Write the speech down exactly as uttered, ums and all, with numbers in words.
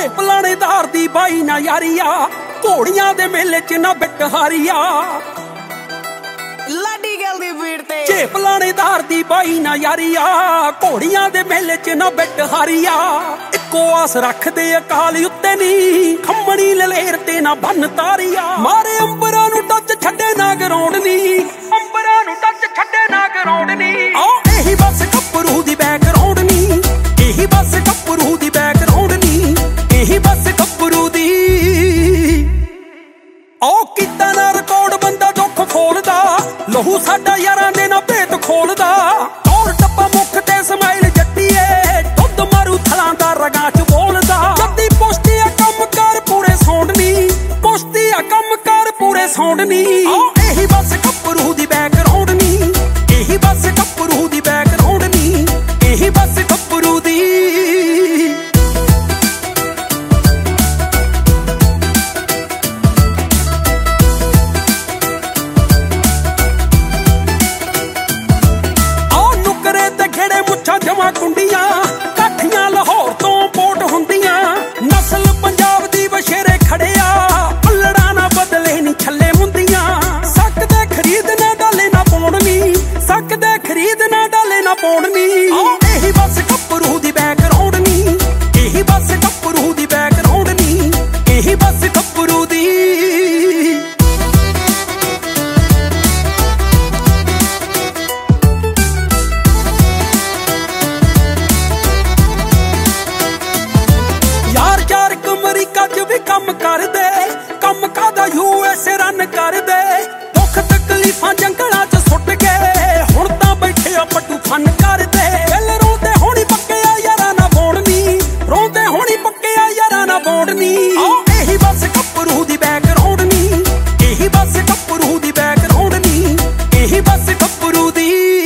ਝੇਪ ਲਾਣੇਦਾਰ ਦੀ ਬਾਈ ਨਾ ਯਾਰੀਆ, ਘੋੜੀਆਂ ਦੇ ਮੇਲੇ ਚ ਨਾ ਬਿੱਟ ਹਾਰੀਆ। ਲਾਡੀ ਗੱਲ ਦੀ ਭੀੜ ਤੇ ਝੇਪ ਲਾਣੇਦਾਰ ਦੀ ਬਾਈ ਨਾ ਯਾਰੀਆ, ਘੋੜੀਆਂ ਦੇ ਮੇਲੇ ਚ ਨਾ ਬਿੱਟ ਹਾਰੀਆ। ਇੱਕੋ ਆਸ ਰੱਖਦੇ ਅਕਾਲ ਉੱਤੇ ਨੀ, ਖੰਮਣੀ ਲਲੇਰ ਤੇ ਨਾ ਬੰਨ ਤਾਰੀਆ। ਮਾਰੇ ਅੰਬਰਾਂ ਨੂੰ ਟੱਚ ਛੱਡੇ ਨਾ ਗਰਾਉਂਡ ਨੀ, ਅੰਬਰਾਂ ਨੂੰ ਟੱਚ ਛੱਡੇ ਨਾ ਗਰਾਉਂਡ ਨੀ। ਆ ਇਹੀ ਬਸ ਗੱਭਰੂ ਦੀ ਬੈਕਗਰਾਉਂਡ ਨੀ, ਇਹੀ ਬਸ ਗੱਭਰੂ ਦੀ ਬੈਕਗਰਾਉਂਡ ਨੀ, ਇਹੀ ਬਸ ਗੱਭਰੂ ਦੀ। ਉਹ ਕੀਤਾ ਨਾ ਰਿਕਾਰਡ ਬੰਦਾ ਦੁੱਖ ਖੋਲਦਾ, ਲਹੂ ਸਾਡਾ ਯਾਰਾਂ ਦੇ ਨਾ ਭੇਤ ਖੋਲਦਾ। ਔਰ ਟੱਪਾ ਮੁੱਖ ਤੇ ਸਮਾਈਲ ਜੱਟੀਏ, ਦੁੱਧ ਮਾਰੂ ਥਲਾਂ ਦਾ ਰਗਾਂ ਚ ਬੋਲਦਾ। ਜੱਦੀ ਪੁਸ਼ਤੀ ਆ ਕੰਮ ਕਰ ਪੂਰੇ ਸੌਂਡ ਨੀ, ਪੁਸ਼ਤੀ ਆ ਕੰਮ ਕਰ ਪੂਰੇ ਸੌਂਡ ਨੀ। ਇਹੀ ਬਸ ਗੱਭਰੂ ਦੀ ਬੈਕਗਰਾਉਂਡ ਨੀ, ਇਹੀ ਬਸ ਗੱਭਰੂ ਦੀ ਬੈਕਗਰਾਉਂਡ ਨੀ, ਇਹੀ ਬਸ ਗੱਭਰੂ ਦੀ। ਜਮਾ ਕੁੰਡੀਆਂ ਕਾਠੀਆਂ ਲਾਹੌਰ ਤੋਂ ਪੋਟ ਹੁੰਦੀਆਂ, ਨਸਲ ਪੰਜਾਬ ਦੀ ਵਸ਼ੇਰੇ ਖੜਿਆ, ਪੱਲੜਾ ਨਾ ਬਦਲੇ ਨੀ ਛੱਲੇ ਮੁੰਦੀਆਂ। ਸਕਦੇ ਖਰੀਦ ਨਾ ਡਾਲੇ ਨਾ ਪਾਉਣਨੀ, ਸਕਦੇ ਖਰੀਦ ਨਾ ਡਾਲੇ ਨਾ ਪਾਉਣਨੀ। ਇਹੀ ਬਸ ਗੱਭਰੂ ਦੀ ਬੈਕਗਰਾਉਂਡ ਨੀ, ਇਹੀ ਬਸ ਗੱਭਰੂ ਦੀ ਬੈਕਗਰਾਉਂਡ ਨੀ, ਇਹੀ ਬਸ ਗੱਭਰੂ ਦੀ। ਅਮਰੀਕਾ ਚ ਵੀ ਕੰਮ ਕਰਦੇ, ਕੰਮ ਕਾਦਾ ਯੂ ਐਸ ਏ ਰਨ ਕਰਦੇ। ਦੁੱਖ ਤਕਲੀਫਾਂ ਜੰਗਲਾਂ ਚ ਸੁੱਟ ਕੇ, ਹੁਣ ਤਾਂ ਬੈਠੇ ਆ ਪੱਟੂ ਫਨ ਕਰਦੇ। ਦਿਲ ਰੋਂਦੇ ਹੋਣੀ ਪੱਕਿਆ ਯਾਰਾਂ ਨਾ ਬੋੜਨੀ, ਰੋਂਦੇ ਹੋਣੀ ਪੱਕਿਆ ਯਾਰਾਂ ਨਾ ਬੋੜਨੀ। ਇਹੀ ਬਸ ਗੱਭਰੂ ਦੀ ਬੈਕਗਰਾਉਂਡ ਨੀ, ਇਹੀ ਬਸ ਗੱਭਰੂ ਦੀ ਬੈਕਗਰਾਉਂਡ ਨੀ, ਇਹੀ ਬਸ ਗੱਭਰੂ ਦੀ।